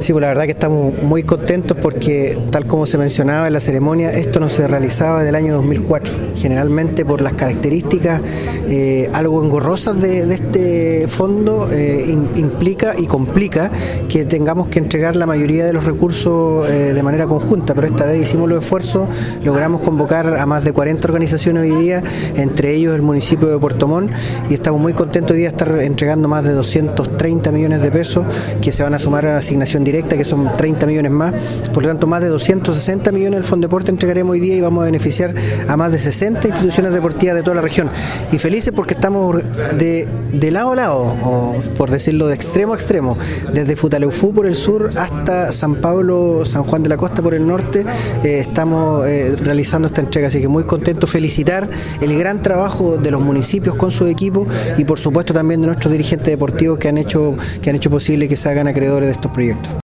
Sí, pues la verdad que estamos muy contentos porque, tal como se mencionaba en la ceremonia, esto no se realizaba desde el año 2004. Generalmente, por las características algo engorrosas de este fondo, implica y complica que tengamos que entregar la mayoría de los recursos de manera conjunta, pero esta vez hicimos los esfuerzos, logramos convocar a más de 40 organizaciones hoy día, entre ellos el municipio de Puerto Montt, y estamos muy contentos hoy día de estar entregando más de 230 millones de pesos que se van a sumar a la asignación directa, que son 30 millones más. Por lo tanto, más de 260 millones del Fondeporte entregaremos hoy día y vamos a beneficiar a más de 60 instituciones deportivas de toda la región. Y felices porque estamos de lado a lado, o por decirlo de extremo a extremo, desde Futaleufú por el sur hasta San Pablo, San Juan de la Costa por el norte, estamos realizando esta entrega. Así que muy contento, felicitar el gran trabajo de los municipios con sus equipos y por supuesto también de nuestros dirigentes deportivos que han hecho posible que se hagan acreedores de estos proyectos.